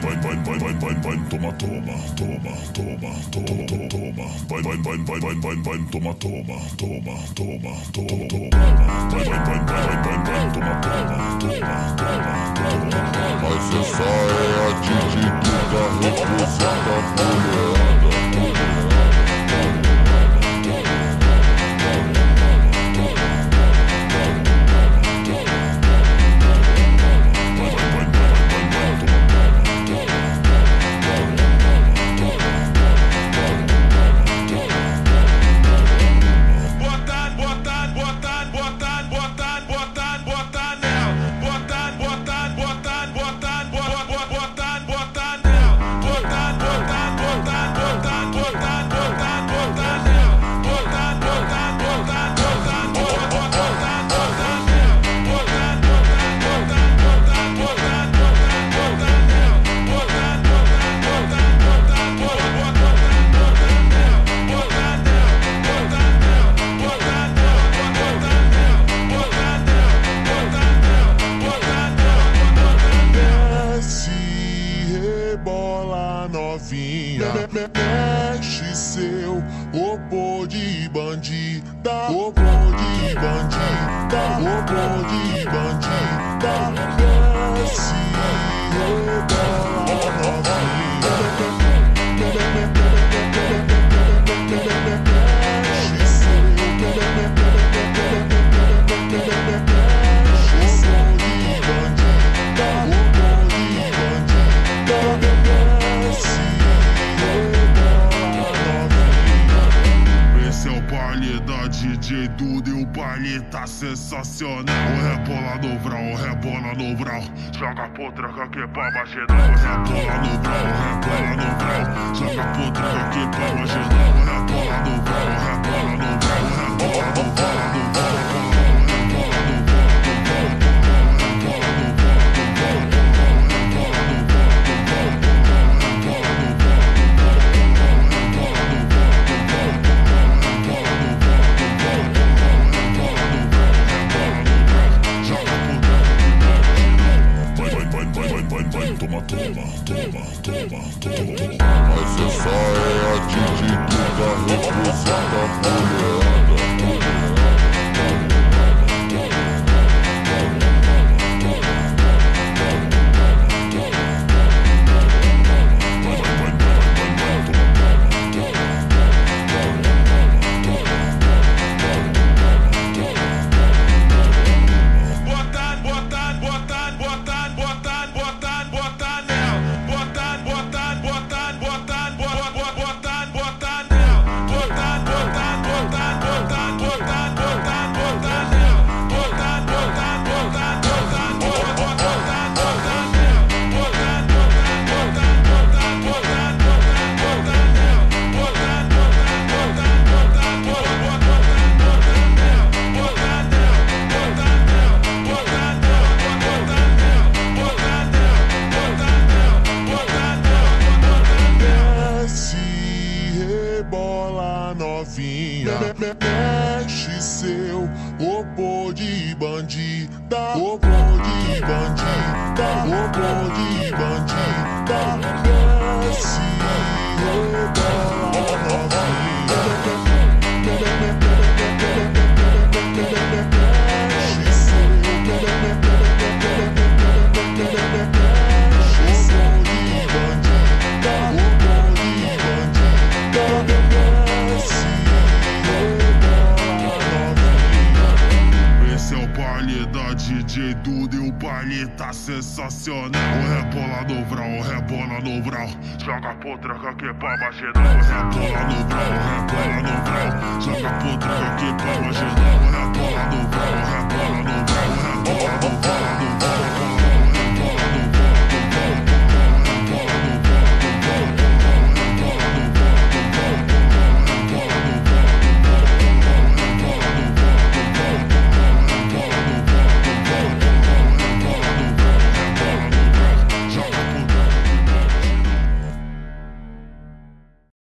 toma, toma, toma, toma, toma, toma, vai, toma, toma, toma, toma, toma, vai, toma, toma, toma, toma. Mas essa é a Titiquita representa a mulherada. Bola novinha, mexe seu opô de bandida, opô de bandida, opô de bandida, desce bola novinha, mexe seu DJ Duda e o baile tá sensacional. O rebola no vral, o rebola no vral. Joga potranca que pra marginal. O rebola no vral, o rebola no vral. Joga potranca que pra marginal. O rebola no vral, o rebola no vral. O rebola no vral, no vral. Toma, toma, toma, toma, toma. Mas essa é a Titiquita representa a mulherada. Bola novinha, mexe seu opô de bandida, opô de bandida, opô de bandida, desce bola novinha, mexe seu DJ Duda e o baile tá sensacional. O rebola no vral, o rebola no vral. Joga potranca que pra marginal. O rebola no vral, o rebola no vral. Joga potranca que pra marginal.